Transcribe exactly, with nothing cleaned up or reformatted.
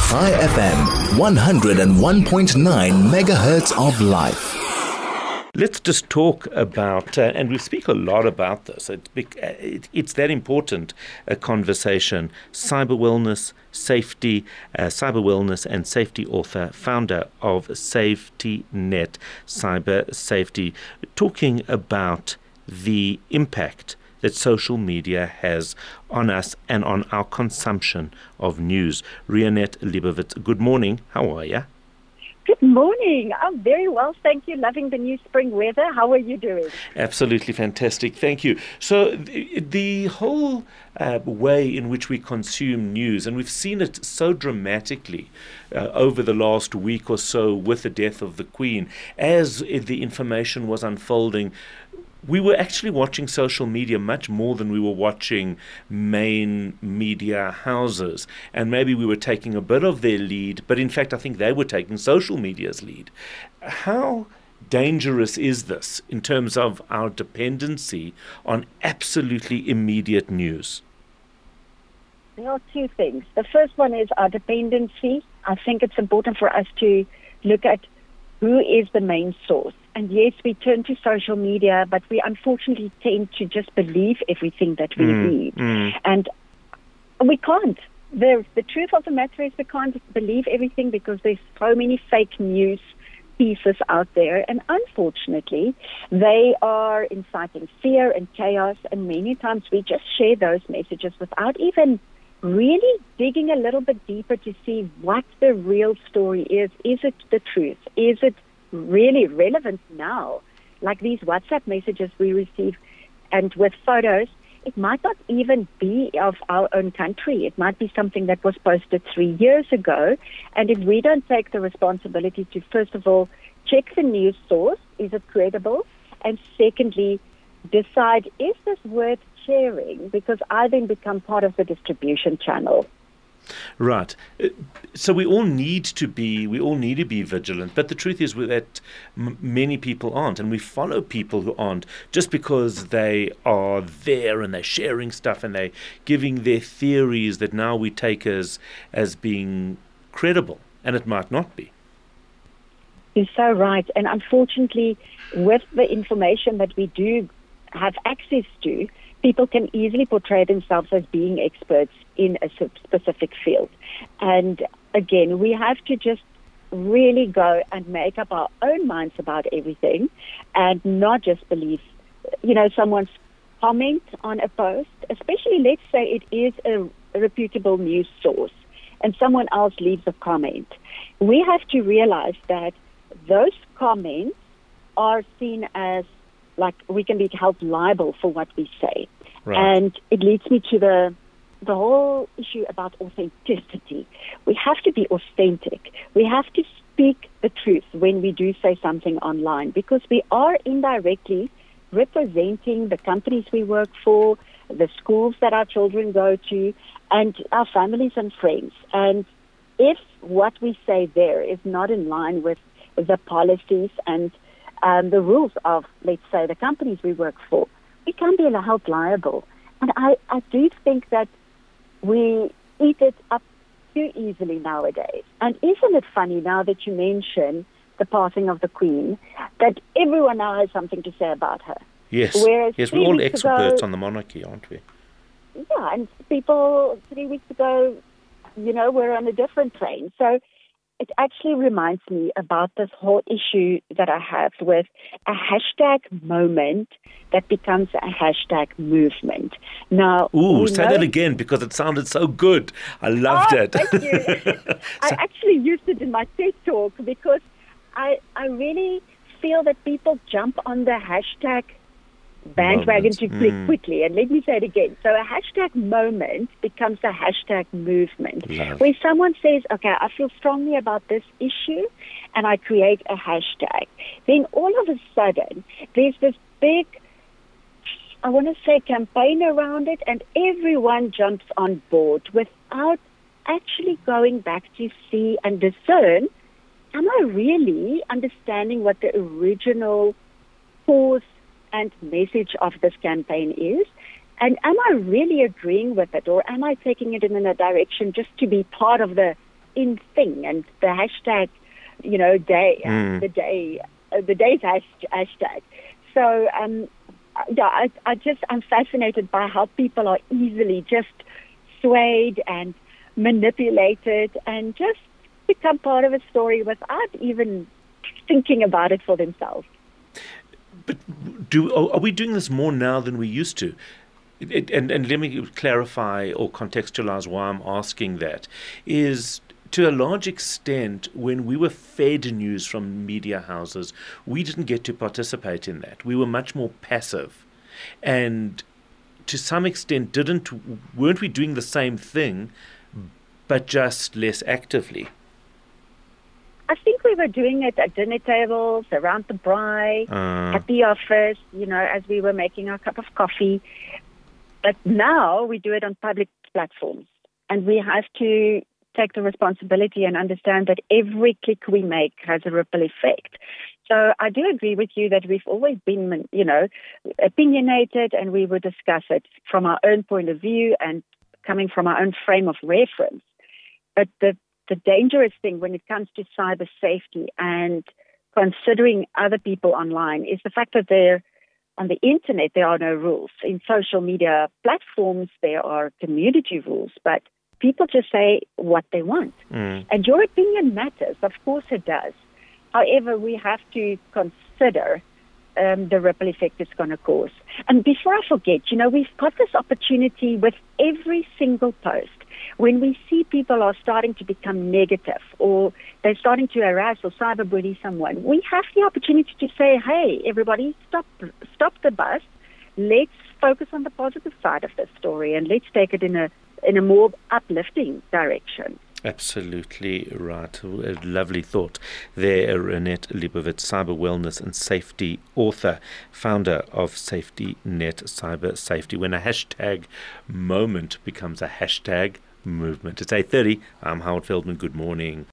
Chai F M, one oh one point nine megahertz of life. Let's just talk about, uh, and we speak a lot about this, it, it, it's that important a conversation, cyber wellness, safety, uh, cyber wellness and safety author, founder of Safety Net Cyber Safety, talking about the impact that social media has on us and on our consumption of news. Rionette Leibowitz, good morning. How are you? Good morning. I'm very well, thank you. Loving the new spring weather. How are you doing? Absolutely fantastic. Thank you. So the, the whole uh, way in which we consume news, and we've seen it so dramatically uh, over the last week or so with the death of the Queen, as the information was unfolding, we were actually watching social media much more than we were watching main media houses. And maybe we were taking a bit of their lead, but in fact, I think they were taking social media's lead. How dangerous is this in terms of our dependency on absolutely immediate news? There are two things. The first one is our dependency. I think it's important for us to look at who is the main source. And yes, we turn to social media, but we unfortunately tend to just believe everything that we Mm, read. mm. And we can't. The, the truth of the matter is we can't believe everything because there's so many fake news pieces out there. And unfortunately, they are inciting fear and chaos. And many times we just share those messages without even really digging a little bit deeper to see what the real story is. Is it the truth? Is it really relevant now? Like these WhatsApp messages we receive, and with photos, it might not even be of our own country. It might be something that was posted three years ago. And if we don't take the responsibility to, first of all, check the news source, is it credible? And secondly, decide, is this worth sharing? Because I then become part of the distribution channel. Right. Uh, So we all need to be we all need to be vigilant, but the truth is that m- many people aren't, and we follow people who aren't just because they are there and they're sharing stuff and they're giving their theories that now we take as as being credible, and it might not be. You're so right. And unfortunately, with the information that we do have access to, people can easily portray themselves as being experts in a specific field. And again, we have to just really go and make up our own minds about everything and not just believe, you know, someone's comment on a post, especially let's say it is a reputable news source and someone else leaves a comment. We have to realize that those comments are seen as like we can be held liable for what we say. Right. And it leads me to the the whole issue about authenticity. We have to be authentic. We have to speak the truth when we do say something online, because we are indirectly representing the companies we work for, the schools that our children go to, and our families and friends. And if what we say there is not in line with the policies and um, the rules of, let's say, the companies we work for, we can be held liable. And I, I do think that we eat it up too easily nowadays. And isn't it funny now that you mention the passing of the Queen, that everyone now has something to say about her? Yes. Whereas yes, three we're all weeks experts ago- on the monarchy, aren't we? Yeah, and people three weeks ago, you know, were on a different train. So it actually reminds me about this whole issue that I have with a hashtag moment that becomes a hashtag movement. Now, Ooh, we say know- that again because it sounded so good. I loved Oh, it. thank you. I actually used it in my TED Talk because I I really feel that people jump on the hashtag bandwagon Moment. too quick, Mm. quickly. And let me say it again. So a hashtag moment becomes a hashtag movement. Love. Where someone says, okay, I feel strongly about this issue, and I create a hashtag. Then all of a sudden, there's this big, I want to say, campaign around it, and everyone jumps on board without actually going back to see and discern, am I really understanding what the original cause and message of this campaign is? And am I really agreeing with it, or am I taking it in a direction just to be part of the in thing, and the hashtag, you know, day, Mm. the day, uh, the day's hash, hashtag. So, um, yeah, I, I just, I'm fascinated by how people are easily just swayed and manipulated and just become part of a story without even thinking about it for themselves. But do are are we doing this more now than we used to? It, it- and and let me clarify or contextualize why I'm asking that. Is to a large extent, when we were fed news from media houses, we didn't get to participate in that. We were much more passive, and to some extent, didn't weren't we doing the same thing, but just less actively? I think we were doing it at dinner tables, around the braai, Uh, at the office, you know, as we were making our cup of coffee. But now we do it on public platforms, and we have to take the responsibility and understand that every click we make has a ripple effect. So I do agree with you that we've always been, you know, opinionated, and we would discuss it from our own point of view and coming from our own frame of reference. But the, the dangerous thing when it comes to cyber safety and considering other people online is the fact that there, on the internet, there are no rules. In social media platforms, there are community rules, but people just say what they want. mm, And your opinion matters. Of course it does. However, we have to consider um, the ripple effect it's going to cause. And before I forget, you know, we've got this opportunity with every single post. When we see people are starting to become negative or they're starting to harass or cyberbully someone, we have the opportunity to say, hey, everybody, stop, stop the bus. Let's focus on the positive side of this story and let's take it in a in a more uplifting direction. absolutely right. A lovely thought there, Renette Leibowitz, cyber wellness and safety author, founder of Safety Net Cyber Safety. When a hashtag moment becomes a hashtag movement. It's eight thirty. I'm Howard Feldman. Good morning.